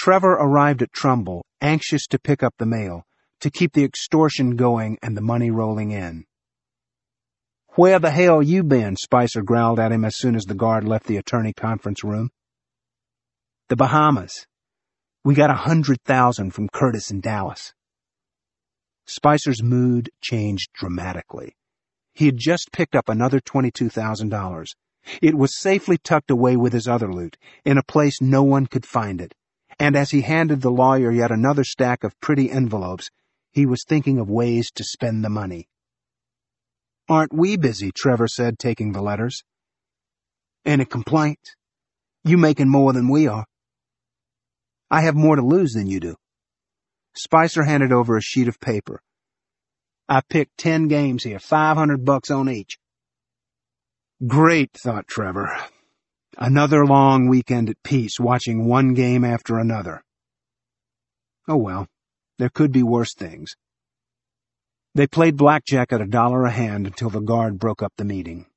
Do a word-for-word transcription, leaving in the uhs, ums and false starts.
Trevor arrived at Trumbull, anxious to pick up the mail, to keep the extortion going and the money rolling in. "Where the hell you been?" Spicer growled at him as soon as the guard left the attorney conference room. "The Bahamas. We got a hundred thousand from Curtis in Dallas." Spicer's mood changed dramatically. He had just picked up another twenty-two thousand dollars. It was safely tucked away with his other loot, in a place no one could find it. And as he handed the lawyer yet another stack of pretty envelopes, he was thinking of ways to spend the money. "Aren't we busy?" Trevor said, taking the letters. "Any complaints? You making more than we are?" "I have more to lose than you do." Spicer handed over a sheet of paper. "I picked ten games here, five hundred bucks on each." Great, thought Trevor. Another long weekend at peace, watching one game after another. Oh well, there could be worse things. They played blackjack at a dollar a hand until the guard broke up the meeting.